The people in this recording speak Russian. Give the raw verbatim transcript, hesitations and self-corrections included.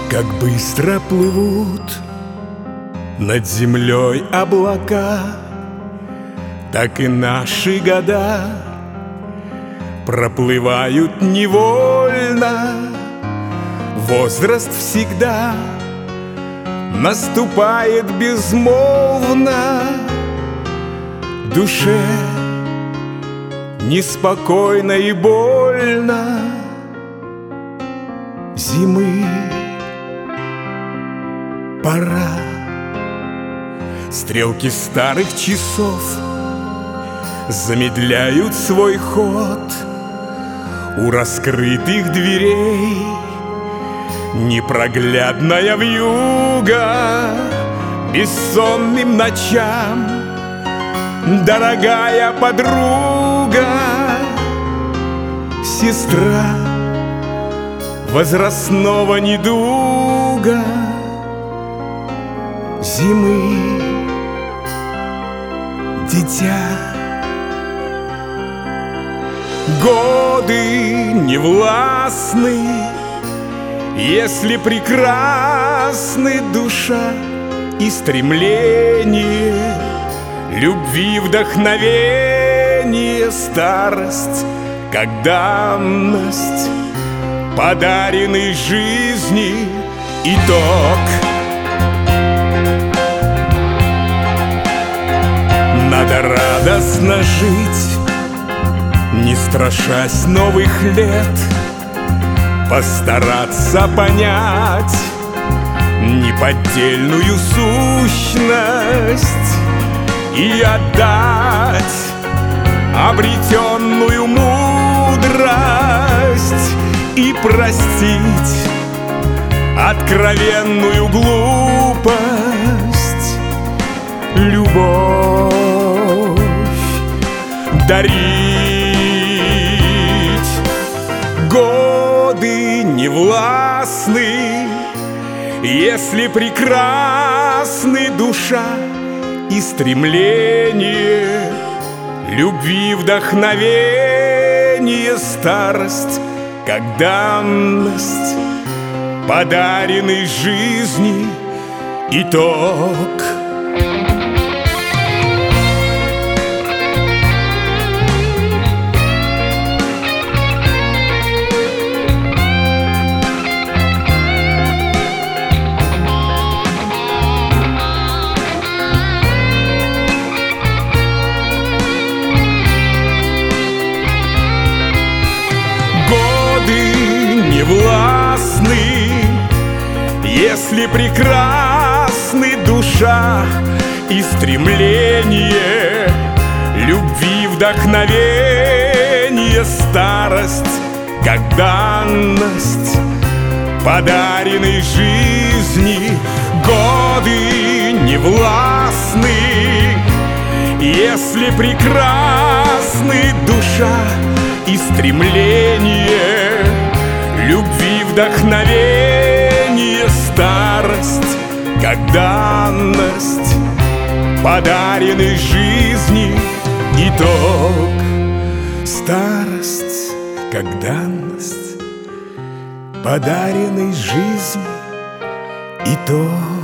Как быстро плывут над землей облака, так и наши года проплывают невольно. Возраст всегда наступает безмолвно. Душе неспокойно и больно. Зимы пора. Стрелки старых часов замедляют свой ход. У раскрытых дверей непроглядная вьюга. Бессонным ночам дорогая подруга, сестра возрастного недуга. Зимы дитя. Годы невластны, если прекрасны душа и стремление, любви вдохновение, старость, как давность, подаренный жизни итог. Надо радостно жить, не страшась новых лет, постараться понять неподдельную сущность и отдать обретенную мудрость и простить откровенную глупость. Любовь дарить. Годы невластны, если прекрасны душа и стремление, любви вдохновение, старость, как давность, подаренный жизни итог. Невластны, если прекрасны душа и стремление, любви вдохновение, старость, как данность, подаренной жизни. Годы невластны, если прекрасны душа и стремление, любви вдохновение, старость, как данность, подаренной жизни итог. Старость, как данность, подаренной жизни итог.